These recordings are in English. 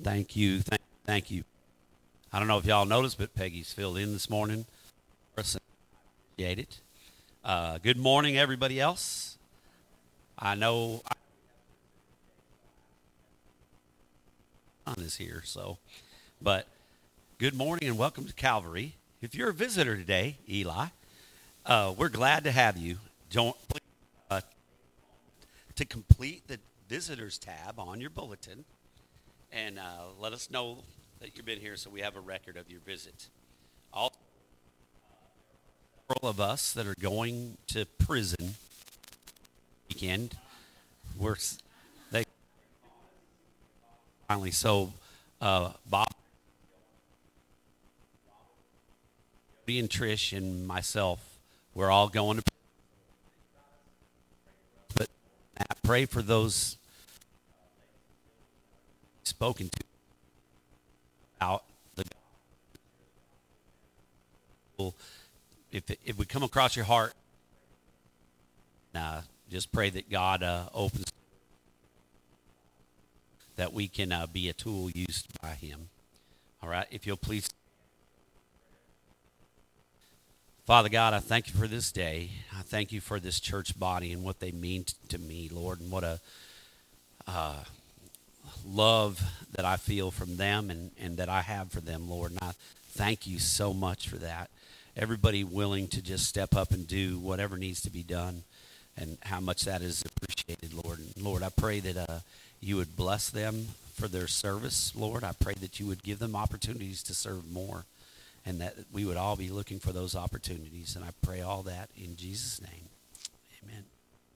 Thank you. Thank you. I don't know if y'all noticed, but Peggy's filled in this morning. Appreciate it. Good morning, everybody else. I know John is here, but good morning and welcome to Calvary. If you're a visitor today, Eli, we're glad to have you. Don't uh, to complete the visitors tab on your bulletin and let us know that you've been here so we have a record of your visit. All several of us that are going to prison weekend, we're they finally Bob and Trish and myself, we're all going to. But I pray for those spoken to about the gospel. If we come across your heart, just pray that God opens, that we can be a tool used by Him. All right, if you'll please. Father God, I thank you for this day. I thank you for this church body and what they mean to me, Lord, and what a love that I feel from them and that I have for them, Lord. And I thank you so much for that. Everybody willing to just step up and do whatever needs to be done and how much that is appreciated, Lord. And Lord, I pray that you would bless them for their service, Lord. I pray that you would give them opportunities to serve more and that we would all be looking for those opportunities. And I pray all that in Jesus' name. Amen.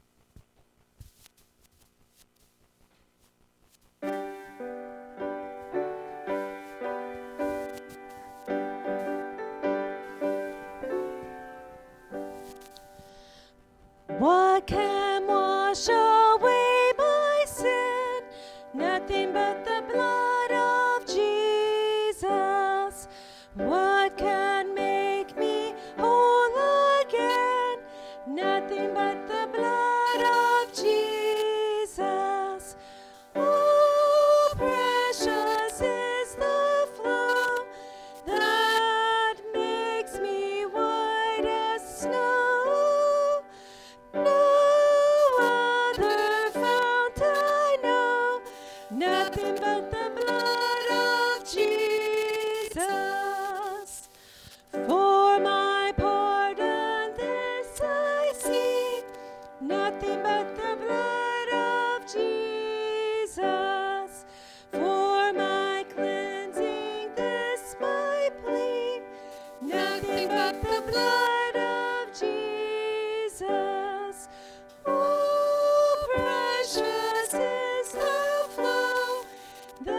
What can wash away my sin? Nothing but the blood of Jesus. What can make me whole again? Nothing but the blood of Jesus. Oh, precious is the flow that makes me white as snow. No other fount I know, nothing but the blood of Jesus. For my pardon this I seek, nothing but the blood of Jesus. For my cleansing this my plea, nothing but the blood of Jesus. Oh, precious is the flow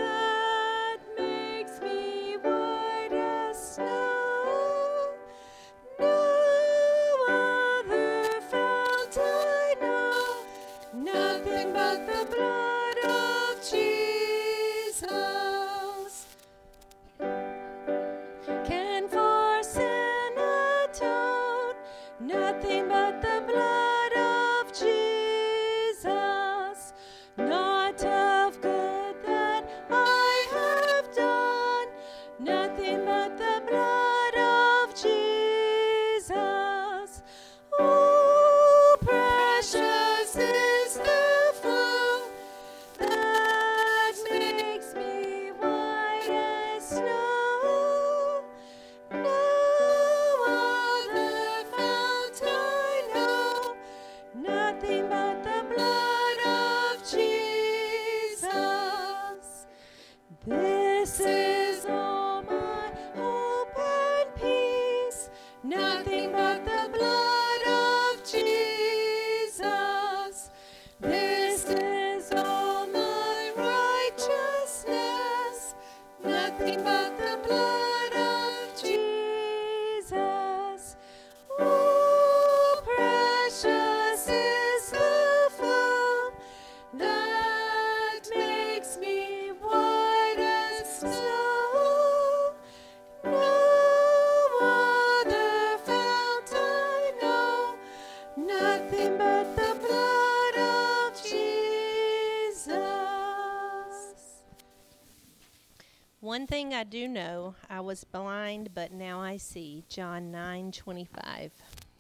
One thing I do know, I was blind, but now I see. John 9:25.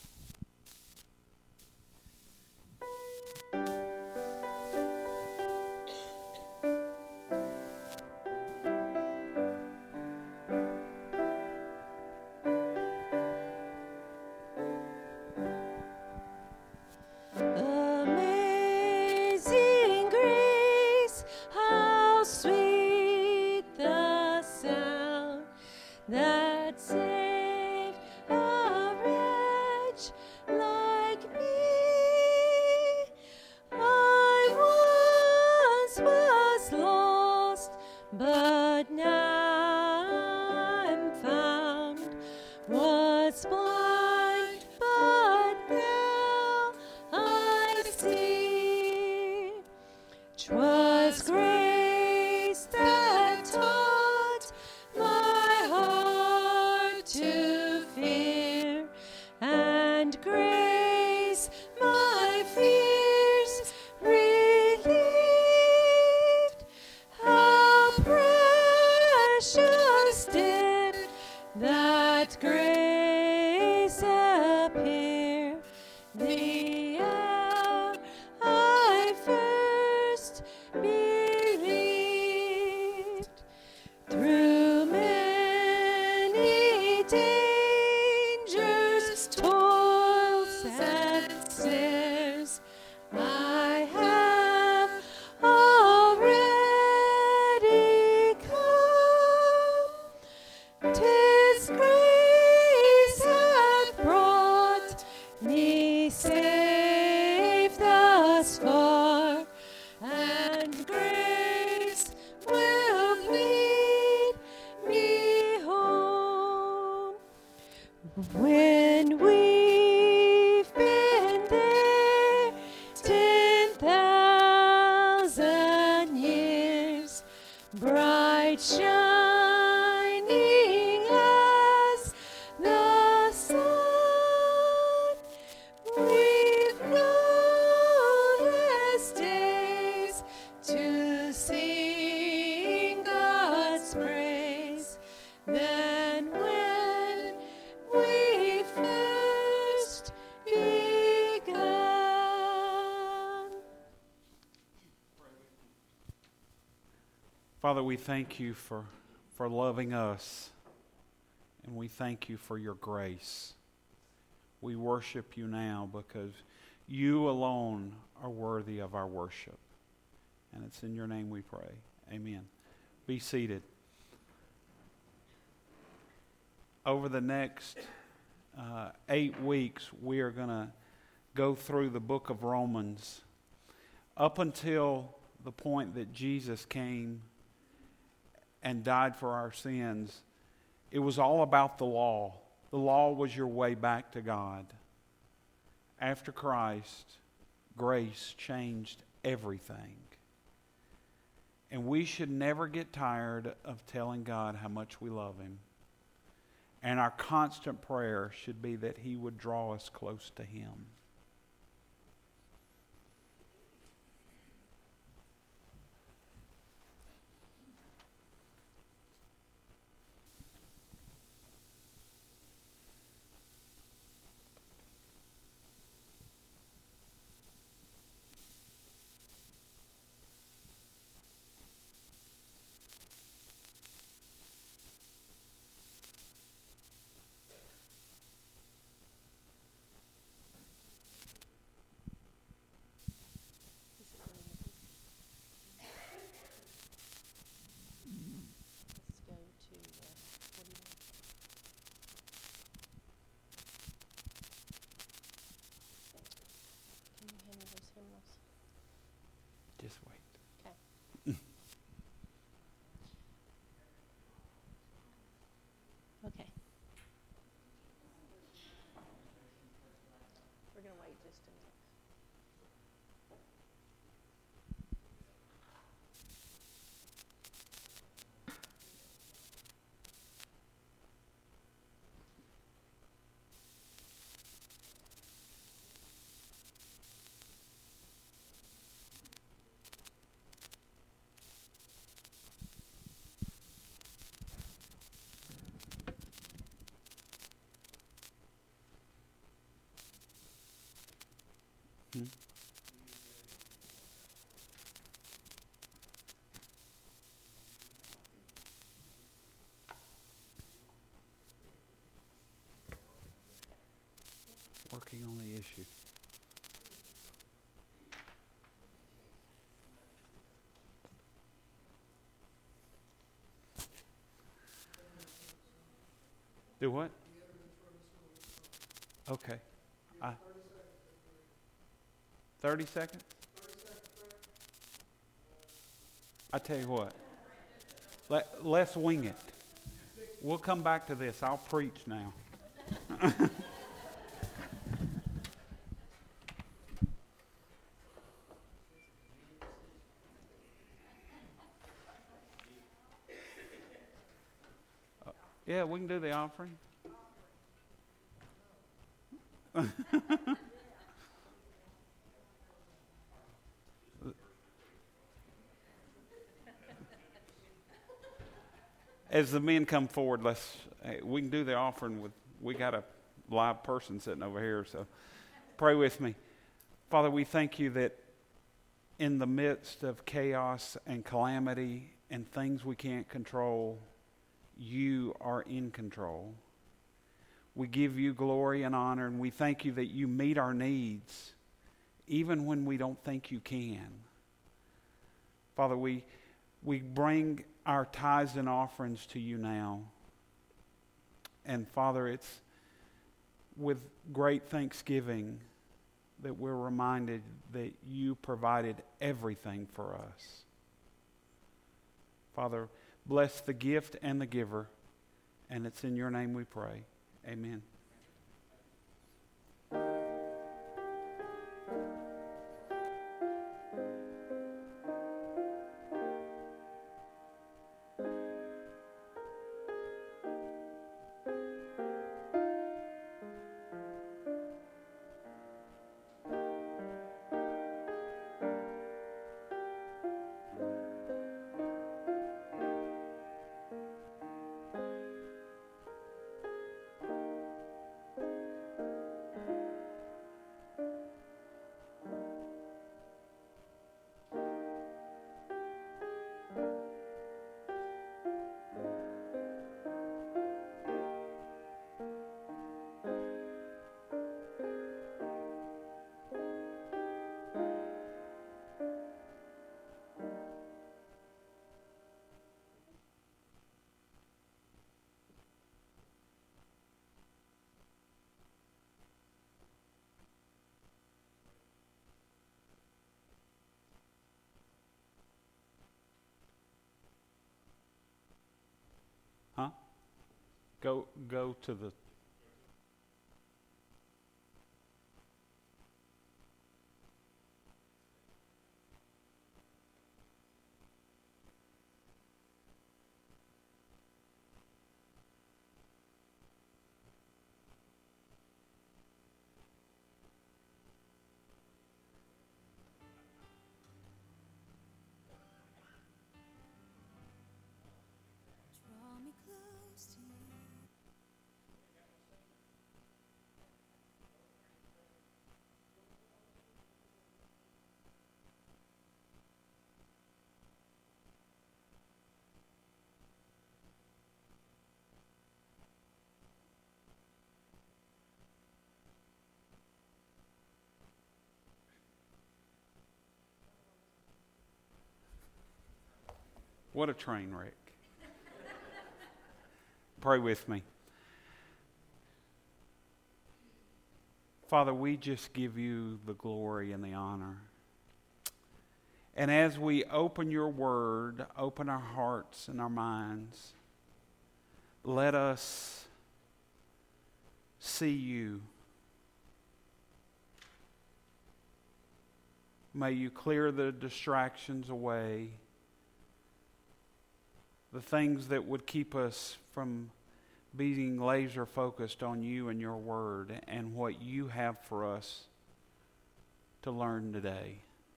Amazing grace, how sweet the sound that saved a wretch like me. I once was lost, but now I'm found. Was blind, but now I see. 'Twas grace that taught my heart to fear, and grace my fears relieved. How precious did that grace appear the hour I first believed. Through many dangers, toils, and snares, I have already come. 'Tis grace hath brought me safe thus far, and grace will lead me home. When we've been there 10,000 years, bright shining as the sun, we've countless days to sing God's praise. Then when we first begun. Father, we thank you for loving us, and we thank you for your grace. We worship you now because you alone are worthy of our worship. And it's in your name we pray. Amen. Be seated. Over the next 8 weeks, we are going to go through the book of Romans up until the point that Jesus came and died for our sins. It was all about the law. The law was your way back to God. After Christ, grace changed everything. And we should never get tired of telling God how much we love Him. And our constant prayer should be that He would draw us close to Him. Working on the issue. Do what? Okay. 30 seconds? I tell you what. Let's wing it. We'll come back to this. I'll preach now. Yeah, we can do the offering. As the men come forward, we can do the offering we got a live person sitting over here, so pray with me. Father, we thank you that in the midst of chaos and calamity and things we can't control, you are in control. We give you glory and honor, and we thank you that you meet our needs even when we don't think you can. Father, we bring our tithes and offerings to you now. And Father, it's with great thanksgiving that we're reminded that you provided everything for us. Father, bless the gift and the giver, and it's in your name we pray. Amen. Huh? Go to the... Draw me close to you. What a train wreck. Pray with me. Father, we just give you the glory and the honor. And as we open your word, open our hearts and our minds, let us see you. May you clear the distractions away, the things that would keep us from being laser focused on you and your word and what you have for us to learn today.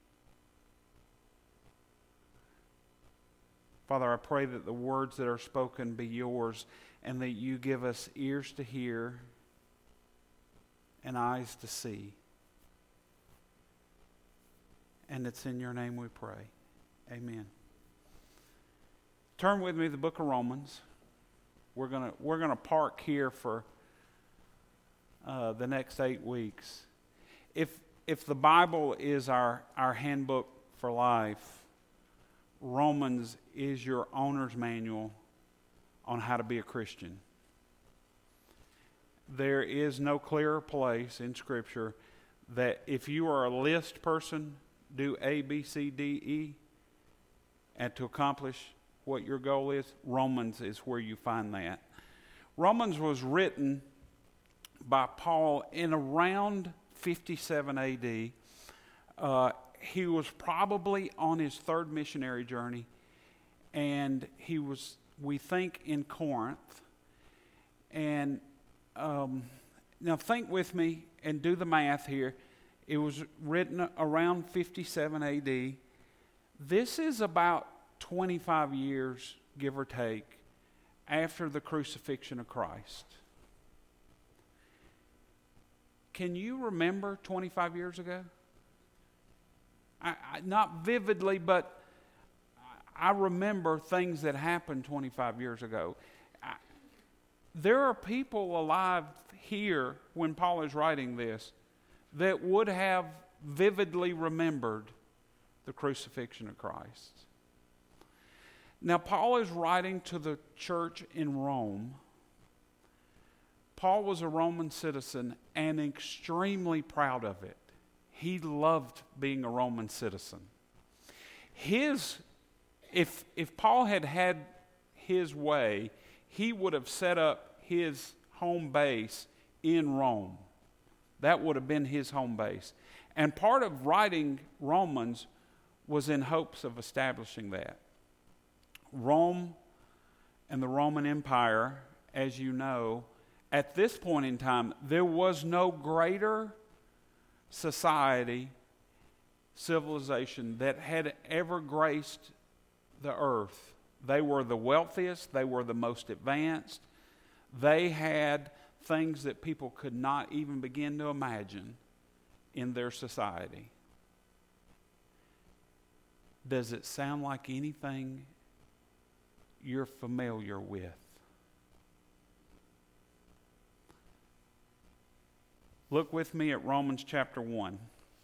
Father, I pray that the words that are spoken be yours and that you give us ears to hear and eyes to see. And it's in your name we pray. Amen. Turn with me to the book of Romans. We're gonna park here for the next 8 weeks. If the Bible is our handbook for life, Romans is your owner's manual on how to be a Christian. There is no clearer place in Scripture that if you are a list person, do A, B, C, D, E, and to accomplish what your goal is, Romans is where you find that. Romans was written by Paul in around 57 A.D. He was probably on his third missionary journey, and he was, we think, in Corinth. And now think with me and do the math here. It was written around 57 A.D. This is about 25 years, give or take, after the crucifixion of Christ. Can you remember 25 years ago? Not vividly, but I remember things that happened 25 years ago. There are people alive here when Paul is writing this that would have vividly remembered the crucifixion of Christ. Now, Paul is writing to the church in Rome. Paul was a Roman citizen and extremely proud of it. He loved being a Roman citizen. If Paul had had his way, he would have set up his home base in Rome. That would have been his home base. And part of writing Romans was in hopes of establishing that. Rome and the Roman Empire, as you know, at this point in time, there was no greater society, civilization that had ever graced the earth. They were the wealthiest, they were the most advanced. They had things that people could not even begin to imagine in their society. Does it sound like anything you're familiar with? Look with me at Romans chapter 1.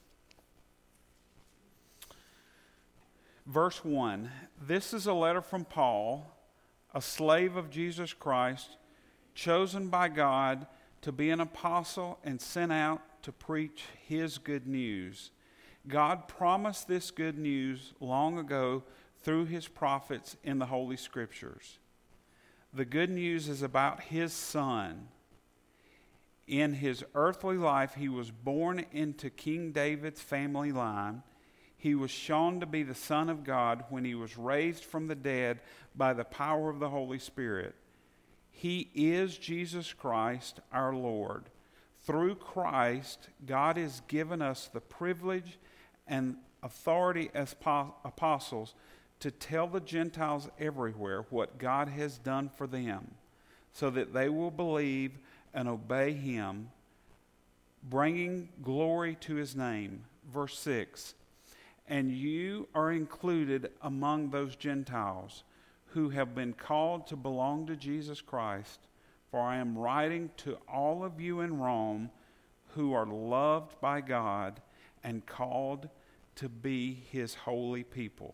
Verse 1. This is a letter from Paul, a slave of Jesus Christ, chosen by God to be an apostle and sent out to preach his good news. God promised this good news long ago through his prophets in the Holy Scriptures. The good news is about his Son. In his earthly life, he was born into King David's family line. He was shown to be the Son of God when he was raised from the dead by the power of the Holy Spirit. He is Jesus Christ, our Lord. Through Christ, God has given us the privilege and authority as apostles to tell the Gentiles everywhere what God has done for them, so that they will believe and obey him, bringing glory to his name. Verse 6, and you are included among those Gentiles who have been called to belong to Jesus Christ, for I am writing to all of you in Rome who are loved by God and called to be his holy people.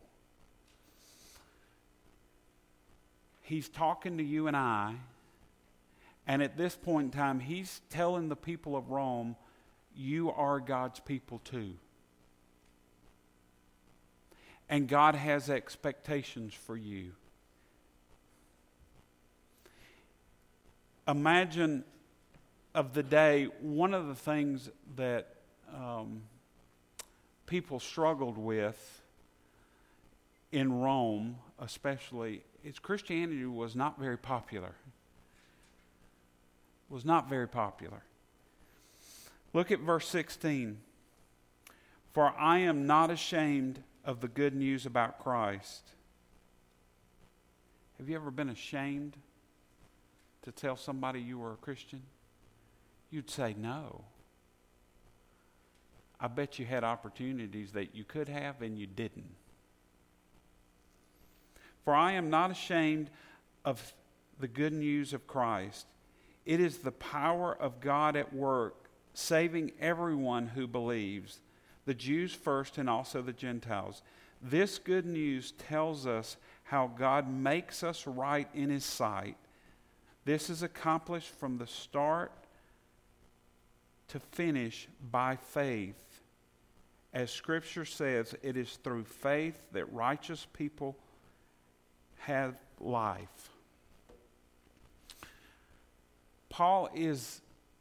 He's talking to you and I, and at this point in time, he's telling the people of Rome, you are God's people too. And God has expectations for you. Imagine of the day, one of the things that people struggled with in Rome, especially, is Christianity was not very popular. Was not very popular. Look at verse 16. For I am not ashamed of the good news about Christ. Have you ever been ashamed to tell somebody you were a Christian? You'd say no. I bet you had opportunities that you could have and you didn't. For I am not ashamed of the good news of Christ. It is the power of God at work, saving everyone who believes, the Jews first and also the Gentiles. This good news tells us how God makes us right in His sight. This is accomplished from the start to finish by faith. As Scripture says, it is through faith that righteous people have life. Paul is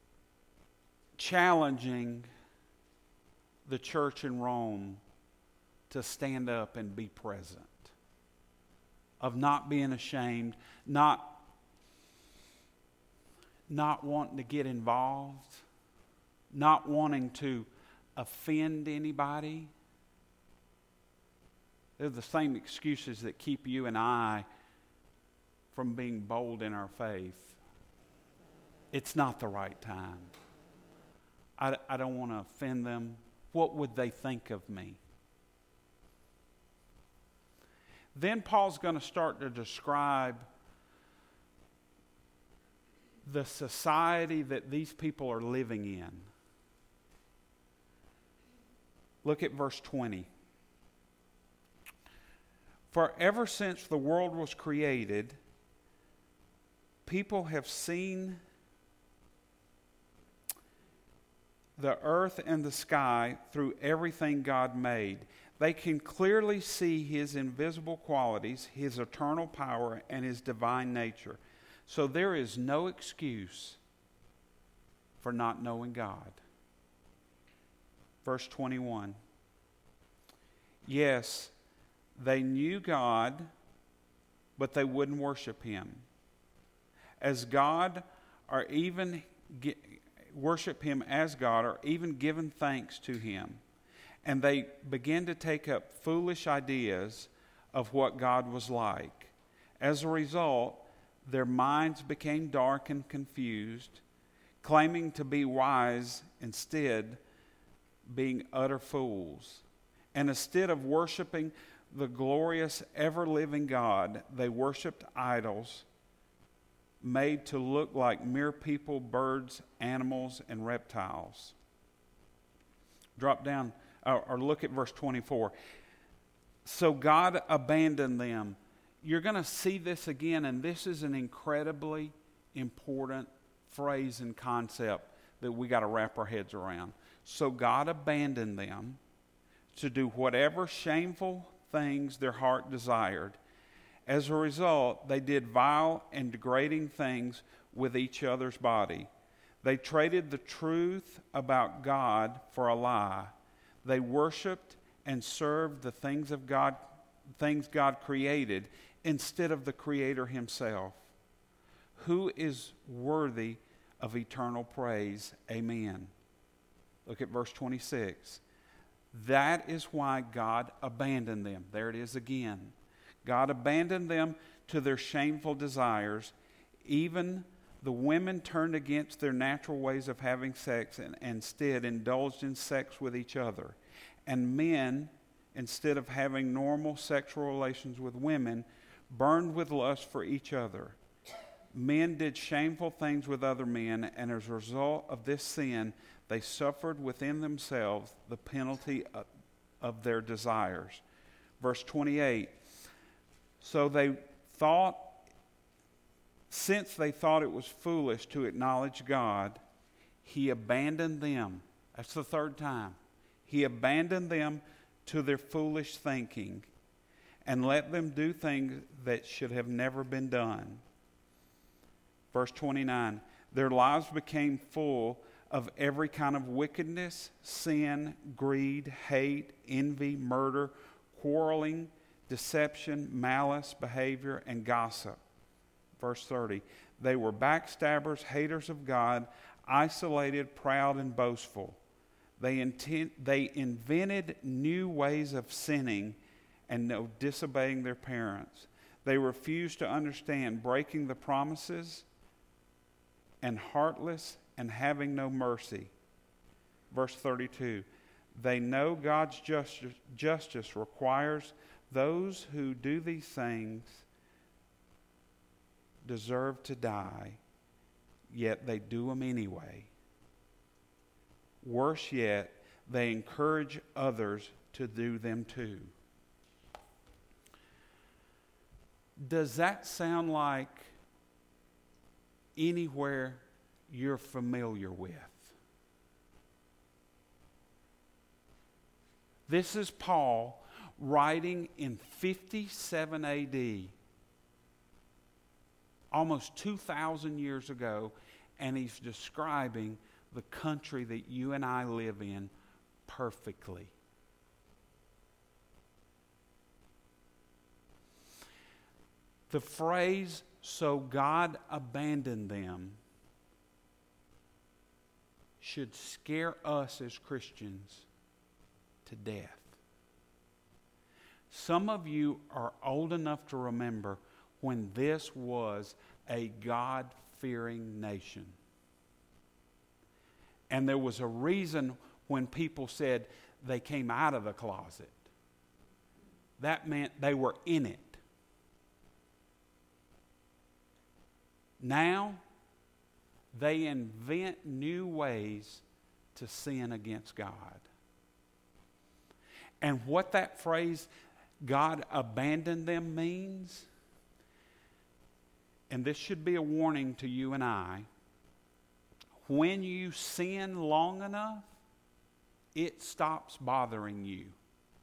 challenging the church in Rome to stand up and be present, of not being ashamed, not wanting to get involved, not wanting to offend anybody. They're the same excuses that keep you and I from being bold in our faith. It's not the right time. I don't want to offend them. What would they think of me? Then Paul's going to start to describe the society that these people are living in. Look at verse 20. For ever since the world was created, people have seen the earth and the sky through everything God made. They can clearly see His invisible qualities, His eternal power, and His divine nature. So there is no excuse for not knowing God. Verse 21. Yes, they knew God, but they wouldn't worship Him as God, or even worship Him as God, or even given thanks to Him. And they began to take up foolish ideas of what God was like. As a result, their minds became dark and confused, claiming to be wise, instead being utter fools. And instead of worshiping the glorious, ever-living God, they worshiped idols made to look like mere people, birds, animals, and reptiles. Drop down, or look at verse 24. So God abandoned them. You're going to see this again, and this is an incredibly important phrase and concept that we got to wrap our heads around. So God abandoned them to do whatever shameful things their heart desired. As a result, they did vile and degrading things with each other's body. They traded the truth about God for a lie. They worshiped and served the things God created instead of the Creator Himself. Who is worthy of eternal praise? Amen. Look at verse 26. That is why God abandoned them. There it is again. God abandoned them to their shameful desires. Even the women turned against their natural ways of having sex and instead indulged in sex with each other. And men, instead of having normal sexual relations with women, burned with lust for each other. Men did shameful things with other men, and as a result of this sin, they suffered within themselves the penalty of their desires. Verse 28. So they thought, since they thought it was foolish to acknowledge God, He abandoned them. That's the third time. He abandoned them to their foolish thinking and let them do things that should have never been done. Verse 29. Their lives became full of every kind of wickedness, sin, greed, hate, envy, murder, quarreling, deception, malice, behavior, and gossip. Verse 30. They were backstabbers, haters of God, isolated, proud, and boastful. They invented new ways of sinning and disobeying their parents. They refused to understand, breaking the promises, and heartless and having no mercy. Verse 32. They know God's justice requires those who do these things deserve to die, yet they do them anyway. Worse yet, they encourage others to do them too. Does that sound like anywhere you're familiar with? This is Paul writing in 57 AD, almost 2,000 years ago, and he's describing the country that you and I live in perfectly. The phrase, "so God abandoned them," should scare us as Christians to death. Some of you are old enough to remember when this was a God-fearing nation. And there was a reason when people said they came out of the closet. That meant they were in it. Now, they invent new ways to sin against God. And what that phrase, "God abandoned them," means, and this should be a warning to you and I, when you sin long enough, it stops bothering you.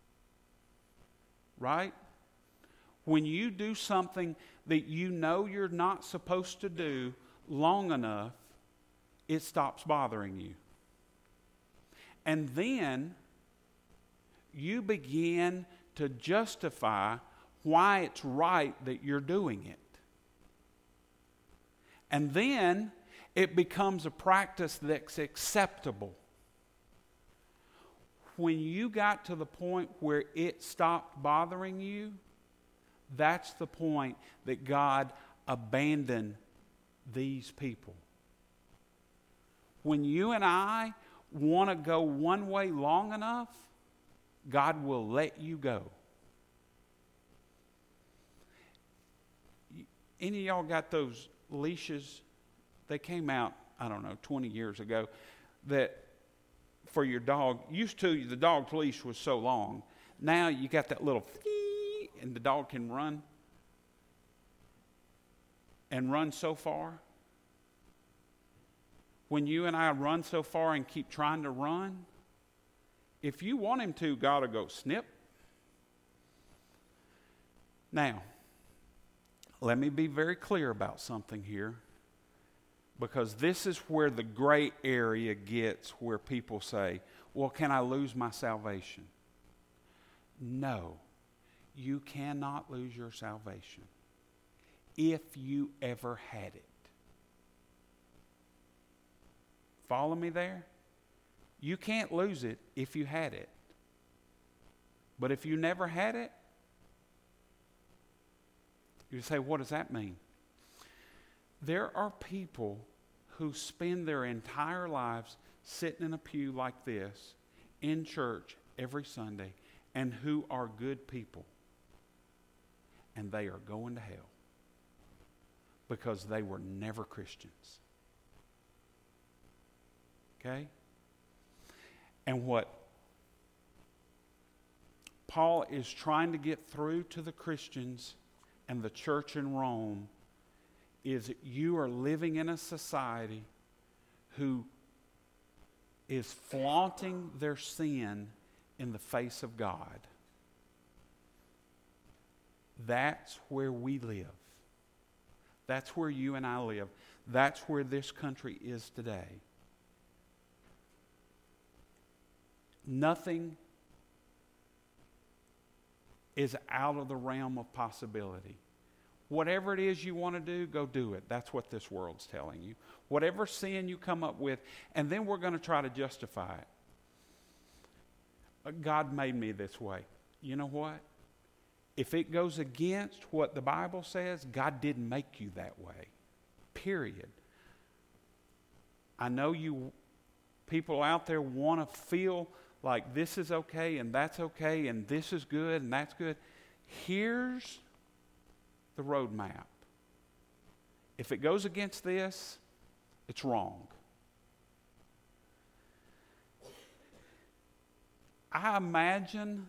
Right? When you do something that you know you're not supposed to do long enough, it stops bothering you. And then you begin to justify why it's right that you're doing it. And then it becomes a practice that's acceptable. When you got to the point where it stopped bothering you, that's the point that God abandoned these people. When you and I want to go one way long enough, God will let you go. Any of y'all got those leashes? They came out, 20 years ago, that for your dog. Used to, the dog's leash was so long. Now you got that little and the dog can run and run so far. When you and I run so far and keep trying to run, if you want him to, God will go snip. Now, let me be very clear about something here, because this is where the gray area gets, where people say, well, can I lose my salvation? No, you cannot lose your salvation if you ever had it. Follow me there? You can't lose it if you had it. But if you never had it, you say, what does that mean? There are people who spend their entire lives sitting in a pew like this in church every Sunday, and who are good people. And they are going to hell because they were never Christians. Okay? And what Paul is trying to get through to the Christians and the church in Rome is that you are living in a society who is flaunting their sin in the face of God. That's where we live. That's where you and I live. That's where this country is today. Nothing is out of the realm of possibility. Whatever it is you want to do, go do it. That's what this world's telling you. Whatever sin you come up with, and then we're going to try to justify it. God made me this way. You know what? If it goes against what the Bible says, God didn't make you that way. Period. I know you people out there want to feel like this is okay and that's okay and this is good and that's good. Here's the roadmap. If it goes against this, it's wrong. I imagine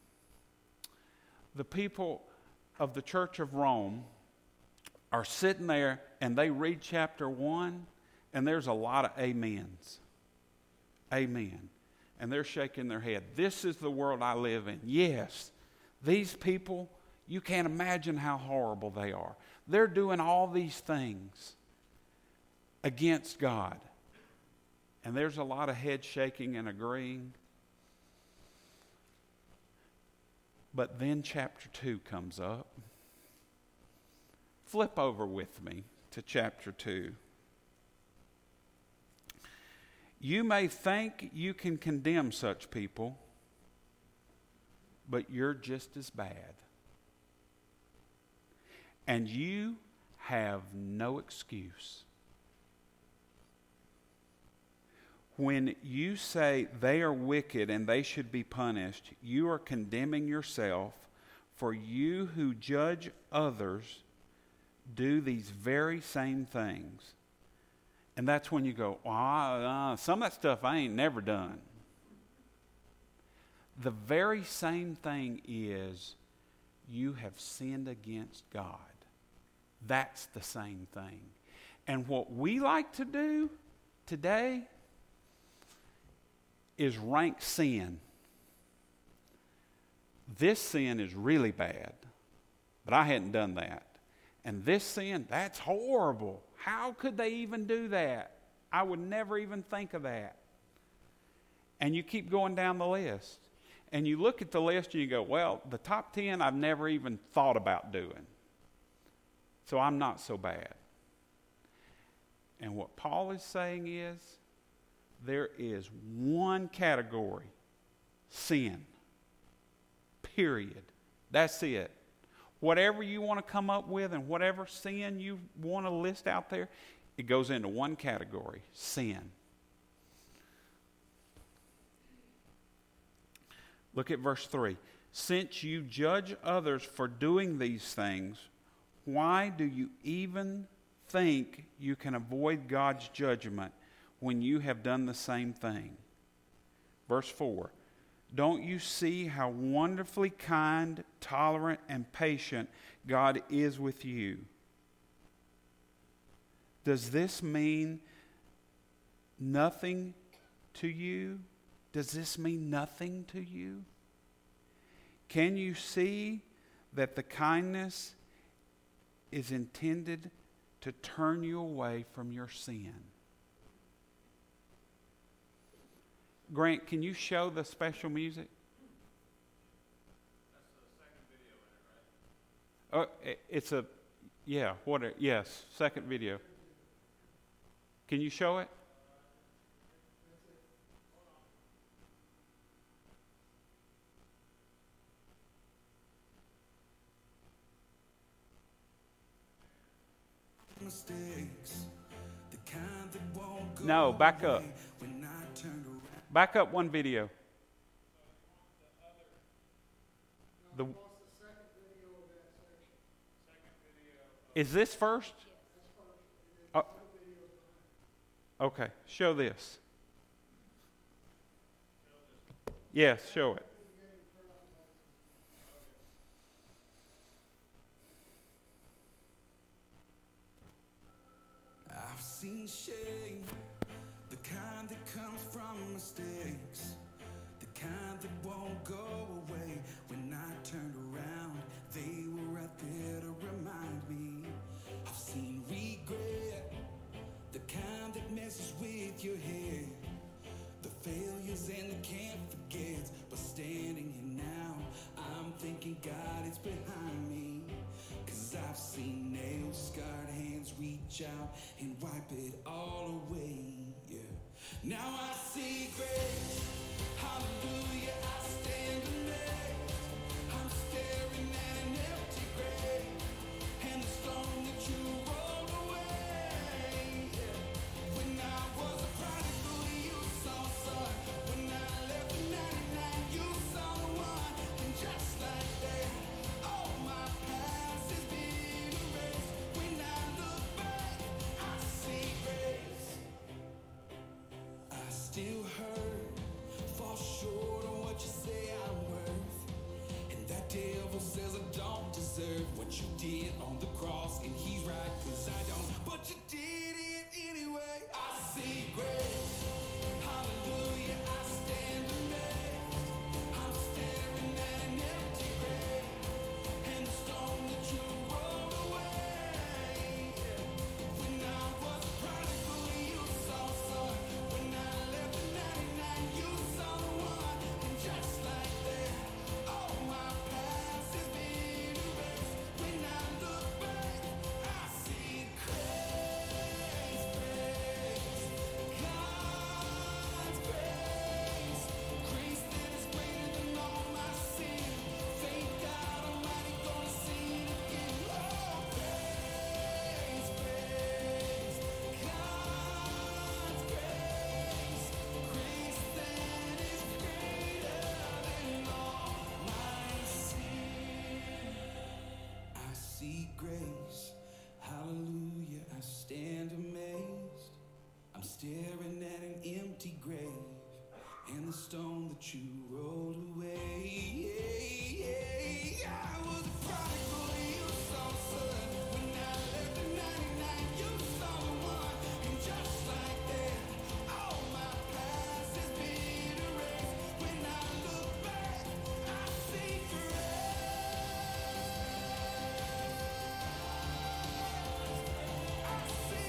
the people of the Church of Rome are sitting there and they read chapter 1 and there's a lot of amens. Amen. And they're shaking their head. This is the world I live in. Yes, these people, you can't imagine how horrible they are. They're doing all these things against God. And there's a lot of head shaking and agreeing. But then chapter 2 comes up. Flip over with me to chapter 2. You may think you can condemn such people, but you're just as bad. And you have no excuse. When you say they are wicked and they should be punished, you are condemning yourself, for you who judge others do these very same things. And that's when you go, some of that stuff I ain't never done. The very same thing is you have sinned against God. That's the same thing. And what we like to do today is rank sin. This sin is really bad, but I hadn't done that. And this sin, that's horrible. How could they even do that? I would never even think of that. And you keep going down the list. And you look at the list and you go, well, the top 10 I've never even thought about doing. So I'm not so bad. And what Paul is saying is, there is one category, sin. Period. That's it. Whatever you want to come up with and whatever sin you want to list out there, it goes into one category, sin. Look at verse 3. Since you judge others for doing these things, why do you even think you can avoid God's judgment when you have done the same thing? Verse 4. Don't you see how wonderfully kind, tolerant, and patient God is with you? Does this mean nothing to you? Does this mean nothing to you? Can you see that the kindness is intended to turn you away from your sin? Grant, can you show the special music? That's the second video in it, right? It's a, yeah, yes, second video. Can you show it? No, back up. Back up one video. Is this first? Okay, show this. Yes, show it. I've seen shame, the kind that comes from mistakes, the kind that won't go away. When I turned around, they were right there to remind me. I've seen regret, the kind that messes with your head, the failures and the can't forget. But standing here now, I'm thinking God is behind me. 'Cause I've seen nail-scarred hands reach out and wipe it all away, yeah. Now I see grace, hallelujah, I stand amazed. I'm staring at an empty grave, and the stone that you rolled away, yeah. When I was a prodigal, you saw sun. When I left the night still hurt, fall short of what you say I'm worth. And that devil says I don't deserve what you did on the cross, and he's right, 'cause I don't. But you did it anyway. I see grace. Hallelujah, I stand amazed. I'm staring at an empty grave, and the stone that you rolled away. When I was a prodigal, you saw son. When I left the 99, you saw the one. And just like that, all my past has been erased. When I look back, I see grace, grace, God's grace, grace that is greater than all my sin. Thank God Almighty, gonna see it again. Oh, grace, grace, God's grace, grace that is greater than all my sin. I see grace, hallelujah, I stand amazed. I'm staring at an empty grave, and the stone that you rolled away. I was a prodigal, you saw son. When I left the 99, you saw the one. And just like that, all my past has been erased. When I look back, I see grace. I see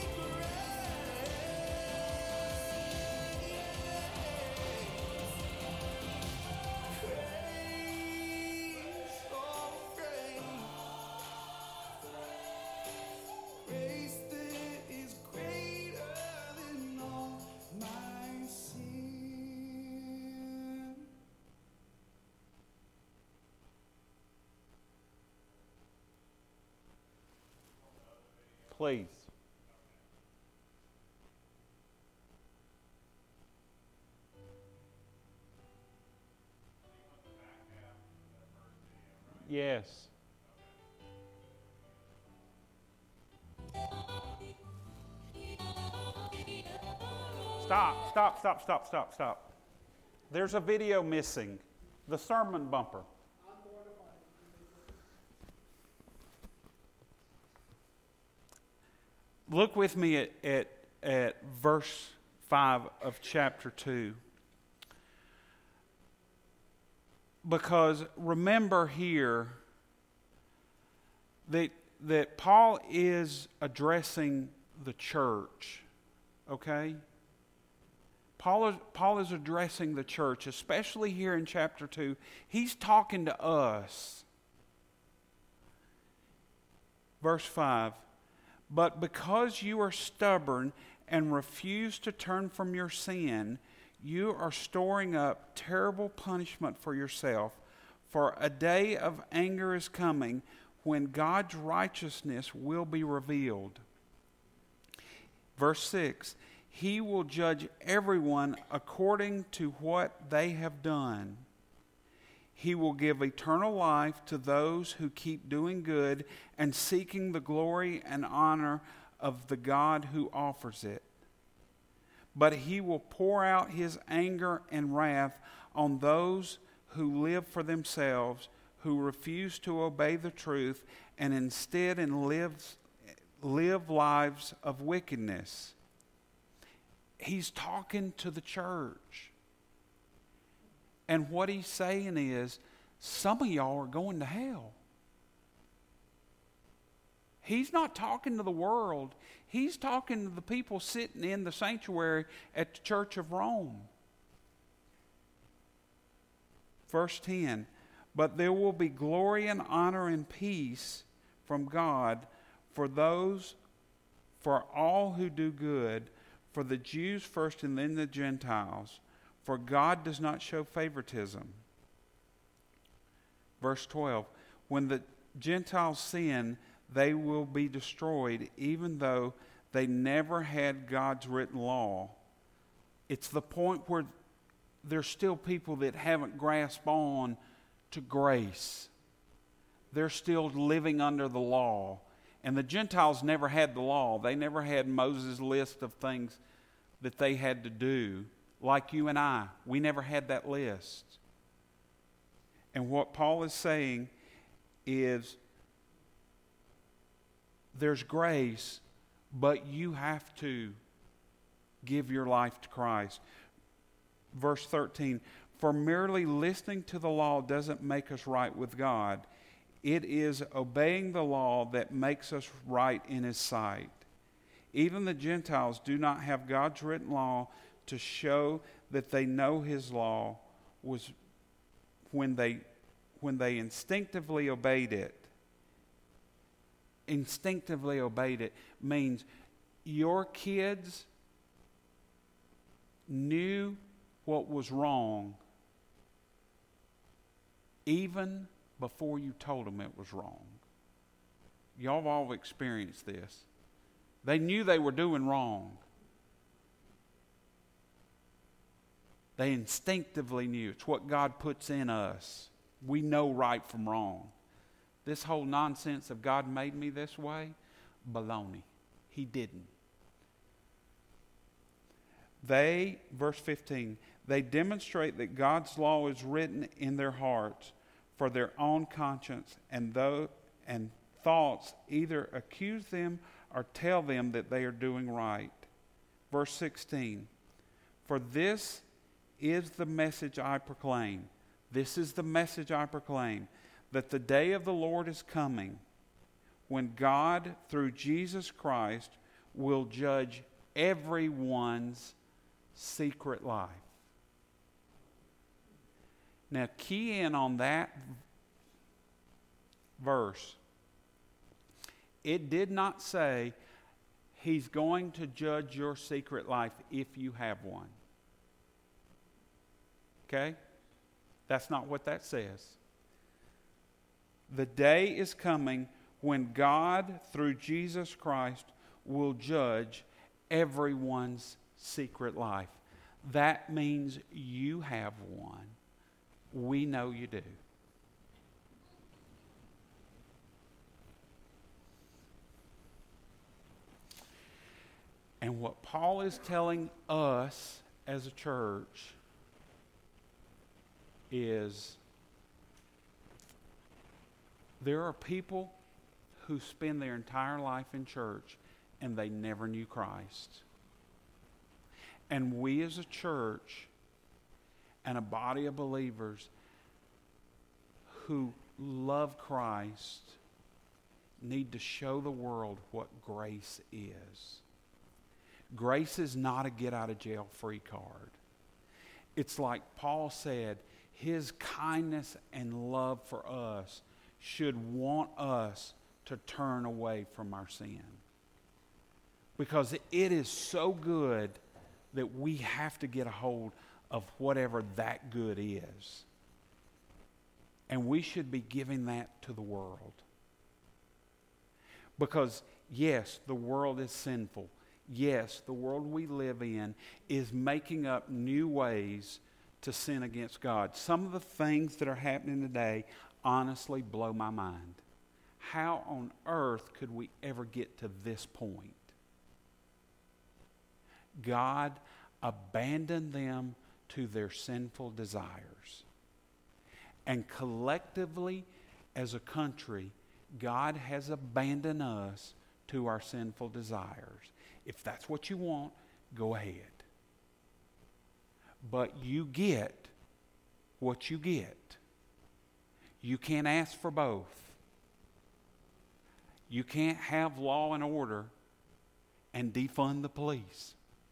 grace, oh grace that is greater than all my sin. Please. Yes. Stop. There's a video missing. The sermon bumper. Look with me at verse 5 of chapter 2. Because remember here that Paul is addressing the church, okay? Paul is addressing the church, especially here in chapter 2. He's talking to us. Verse 5, but because you are stubborn and refuse to turn from your sin, you are storing up terrible punishment for yourself. For a day of anger is coming when God's righteousness will be revealed. Verse 6, he will judge everyone according to what they have done. He will give eternal life to those who keep doing good and seeking the glory and honor of the God who offers it. But he will pour out his anger and wrath on those who live for themselves, who refuse to obey the truth and instead live lives of wickedness. He's talking to the church. And what he's saying is, some of y'all are going to hell. He's not talking to the world. He's talking to the people sitting in the sanctuary at the Church of Rome. Verse 10, but there will be glory and honor and peace from God for all who do good, for the Jews first and then the Gentiles. For God does not show favoritism. Verse 12, when the Gentiles sin, they will be destroyed, even though they never had God's written law. It's the point where there's still people that haven't grasped on to grace. They're still living under the law. And the Gentiles never had the law. They never had Moses' list of things that they had to do like you and I. We never had that list. And what Paul is saying is there's grace, but you have to give your life to Christ. Verse 13, for merely listening to the law doesn't make us right with God. It is obeying the law that makes us right in His sight. Even the Gentiles do not have God's written law to show that they know His law was when they instinctively obeyed it. Instinctively obeyed it means your kids knew what was wrong even before you told them it was wrong. Y'all have all experienced this. They knew they were doing wrong. They instinctively knew. It's what God puts in us. We know right from wrong. This whole nonsense of God made me this way, baloney. He didn't. Verse 15, they demonstrate that God's law is written in their hearts for their own conscience, and thoughts either accuse them or tell them that they are doing right. Verse 16, for this is the message I proclaim. This is the message I proclaim, that the day of the Lord is coming, when God, through Jesus Christ, will judge everyone's secret life. Now, key in on that verse. It did not say He's going to judge your secret life if you have one. Okay? That's not what that says. The day is coming when God, through Jesus Christ, will judge everyone's secret life. That means you have one. We know you do. And what Paul is telling us as a church is there are people who spend their entire life in church and they never knew Christ. And we as a church and a body of believers who love Christ need to show the world what grace is. Grace is not a get-out-of-jail-free card. It's like Paul said, His kindness and love for us should want us to turn away from our sin. Because it is so good that we have to get a hold of whatever that good is. And we should be giving that to the world. Because, yes, the world is sinful. Yes, the world we live in is making up new ways to sin against God. Some of the things that are happening today honestly blow my mind. How on earth could we ever get to this point? God abandoned them to their sinful desires. And collectively, as a country, God has abandoned us to our sinful desires. If that's what you want, go ahead. But you get what you get. You can't ask for both. You can't have law and order and defund the police.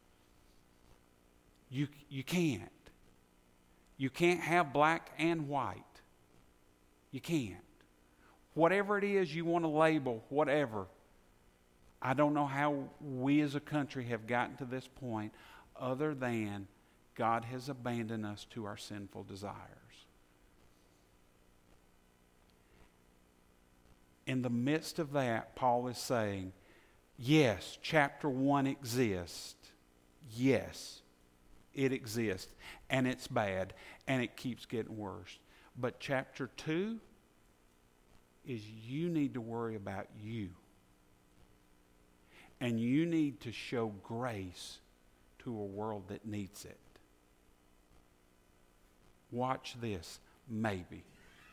You can't. You can't have black and white. You can't. Whatever it is you want to label, whatever. I don't know how we as a country have gotten to this point other than God has abandoned us to our sinful desires. In the midst of that, Paul is saying, yes, chapter 1 exists. Yes, it exists. And it's bad. And it keeps getting worse. But chapter 2 is you need to worry about you. And you need to show grace to a world that needs it. Watch this. Maybe.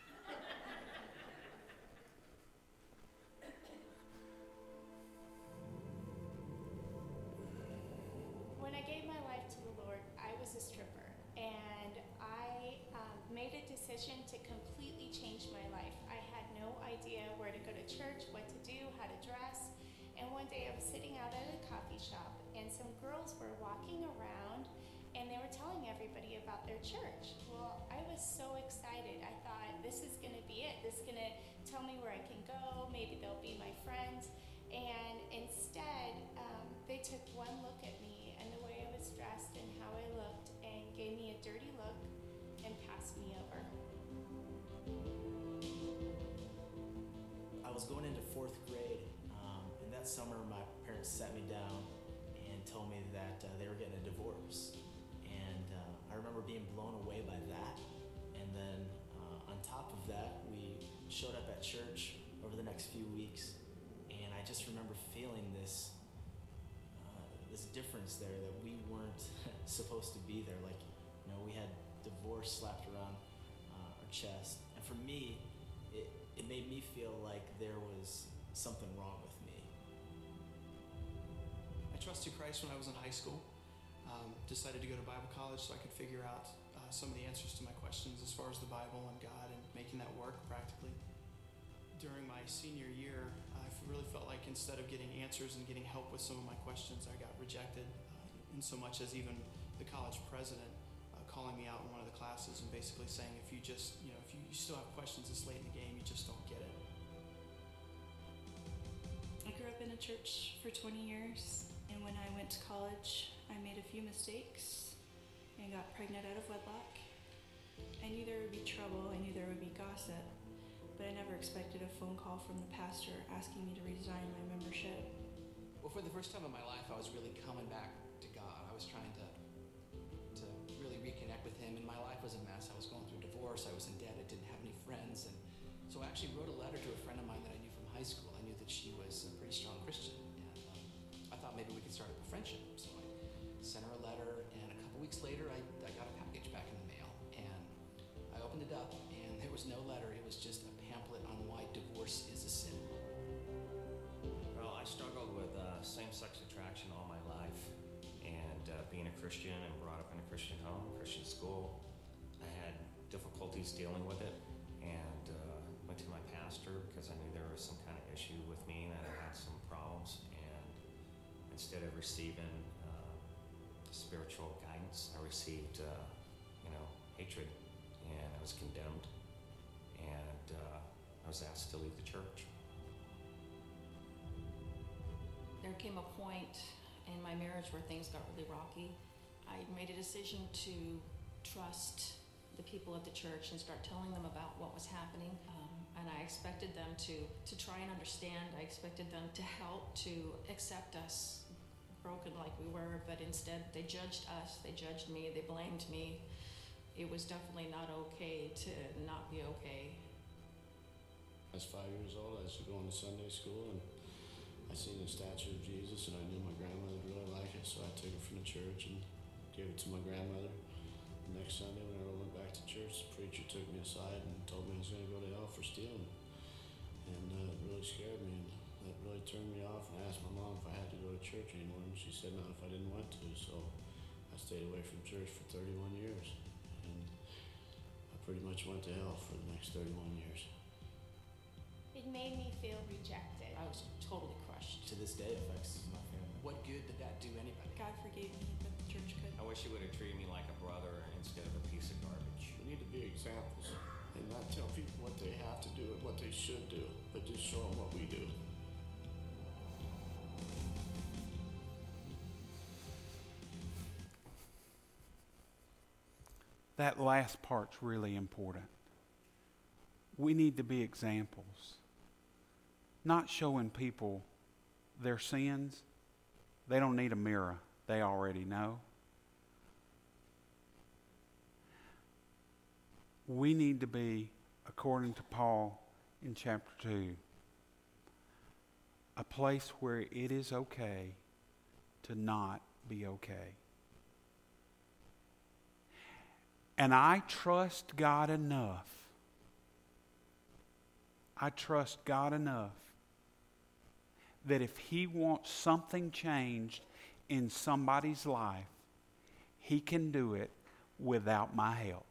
When I gave my life to the Lord, I was a stripper, and I made a decision to completely change my life. I had no idea where to go to church, what to do, how to dress, and one day I was sitting out at a coffee shop, and some girls were walking around, and they were telling everybody about their church. Well, I was so excited. I thought, this is going to be it. This is going to tell me where I can go. Maybe they'll be my friends. And instead, they took one look at me and the way I was dressed and how I looked and gave me a dirty look and passed me over. I was going into 4th grade, and that summer my parents sat me down and told me that they were getting a divorce. And I remember being blown away by that. And then on top of that, we showed up at church over the next few weeks, and I just remember feeling this difference there that we weren't supposed to be there. Like, we had divorce slapped around our chest. And for me, it made me feel like there was something wrong with me. I trusted Christ when I was in high school. Decided to go to Bible college so I could figure out some of the answers to my questions as far as the Bible and God and making that work practically. During my senior year, I really felt like instead of getting answers and getting help with some of my questions, I got rejected, in so much as even the college president calling me out in one of the classes and basically saying, if you still have questions this late in the game, you just don't get it. I grew up in a church for 20 years, and when I went to college, I made a few mistakes and got pregnant out of wedlock. I knew there would be trouble, I knew there would be gossip, but I never expected a phone call from the pastor asking me to resign my membership. Well, for the first time in my life, I was really coming back to God. I was trying to really reconnect with Him, and my life was a mess. I was going through divorce, I was in debt, I didn't have any friends, and so I actually wrote a letter to a friend of mine that I knew from high school. I knew that she was a pretty strong Christian, and I thought maybe we could start up a friendship. So I sent her a letter, and a couple weeks later, I got a package back in the mail, and I opened it up, and there was no letter. It was just a pamphlet on why divorce is a sin. Well, I struggled with same-sex attraction all my life, and being a Christian and brought up in a Christian home, Christian school, I had difficulties dealing with it, and went to my pastor because I knew there was some kind of issue with me and that I had some problems, and instead of receiving spiritual guidance, I received hatred, and I was condemned, and I was asked to leave the church. There came a point in my marriage where things got really rocky. I made a decision to trust the people at the church and start telling them about what was happening. And I expected them to try and understand. I expected them to help, to accept us broken like we were, but instead they judged us, they judged me, they blamed me. It was definitely not okay to not be okay. I was 5 years old. I was going to Sunday school, and I seen the statue of Jesus, and I knew my grandmother really liked it, so I took it from the church and gave it to my grandmother. The next Sunday, when I went back to church, the preacher took me aside and told me I was going to go to hell for stealing. And it really scared me, and that really turned me off. And I asked my mom if I had to go to church anymore, and she said not if I didn't want to. So I stayed away from church for 31 years, and I pretty much went to hell for the next 31 years. It made me feel rejected. I was totally crushed. To this day, it affects my family. What good did that do anybody? God forgave me, but the church couldn't. I wish you would have treated me like a brother instead of a piece of garbage. We need to be examples and not tell people what they have to do and what they should do, but just show them what we do. That last part's really important. We need to be examples. Not showing people their sins. They don't need a mirror. They already know. We need to be, according to Paul in chapter 2, a place where it is okay to not be okay. And I trust God enough. I trust God enough that if He wants something changed in somebody's life, He can do it without my help.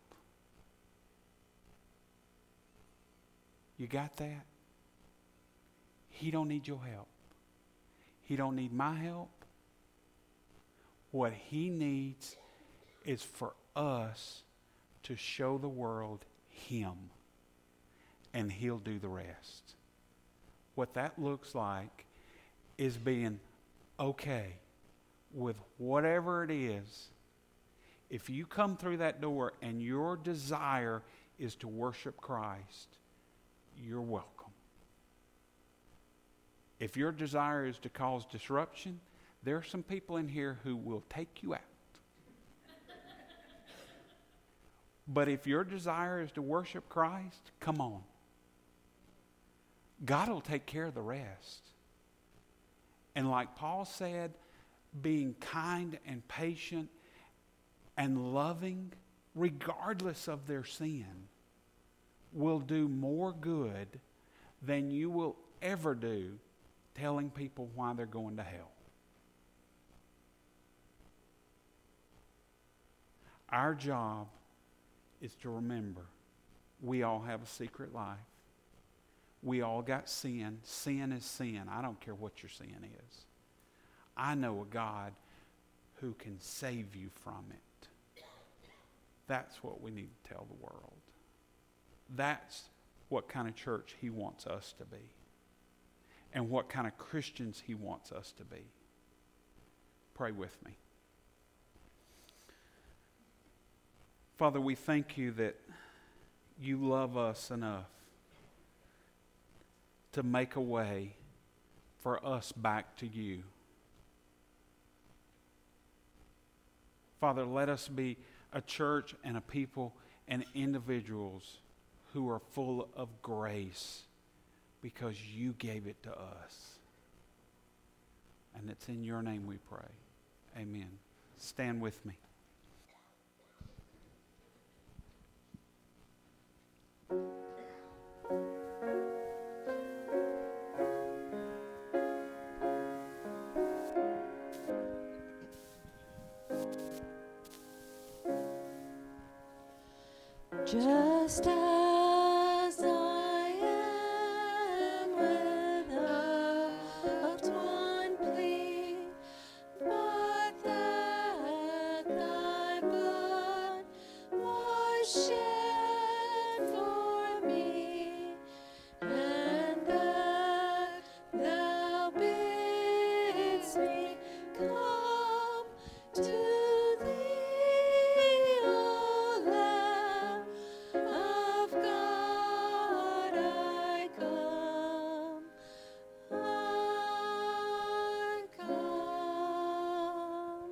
You got that? He don't need your help. He don't need my help. What He needs is for us to show the world Him, and He'll do the rest. What that looks like is being okay with whatever it is. If you come through that door and your desire is to worship Christ, you're welcome. If your desire is to cause disruption, there are some people in here who will take you out. But if your desire is to worship Christ, come on. God will take care of the rest. And like Paul said, being kind and patient and loving, regardless of their sin, will do more good than you will ever do telling people why they're going to hell. Our job is to remember we all have a secret life. We all got sin. Sin is sin. I don't care what your sin is. I know a God who can save you from it. That's what we need to tell the world. That's what kind of church He wants us to be. And what kind of Christians He wants us to be. Pray with me. Father, we thank You that You love us enough to make a way for us back to You. Father, let us be a church and a people and individuals who are full of grace because You gave it to us. And it's in Your name we pray. Amen. Stand with me. Just as I am without one plea, but that Thy blood was shed for me, and that Thou bidst me come to Thee, O Lamb of God, I come, I come.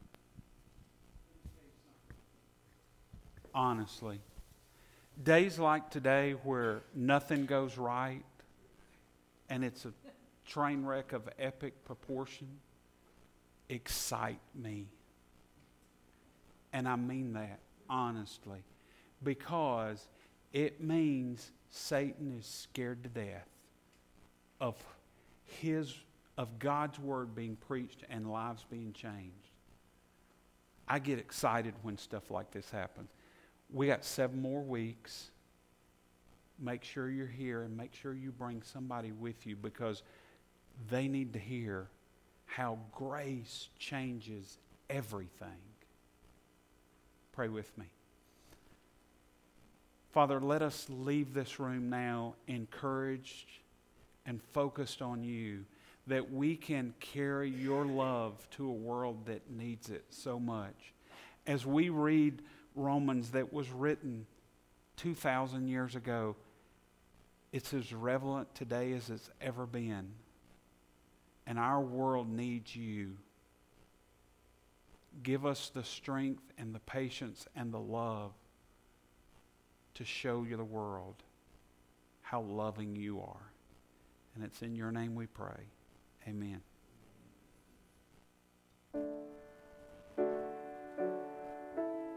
Honestly, days like today where nothing goes right and it's a train wreck of epic proportion excite me. And I mean that honestly, because it means Satan is scared to death of God's word being preached and lives being changed. I get excited when stuff like this happens. We got 7 more weeks. Make sure you're here and make sure you bring somebody with you because they need to hear how grace changes everything. Pray with me. Father, let us leave this room now encouraged and focused on You, that we can carry Your love to a world that needs it so much. As we read Romans that was written 2,000 years ago, it's as relevant today as it's ever been. And our world needs You. Give us the strength and the patience and the love to show You the world how loving You are. And it's in Your name we pray. Amen.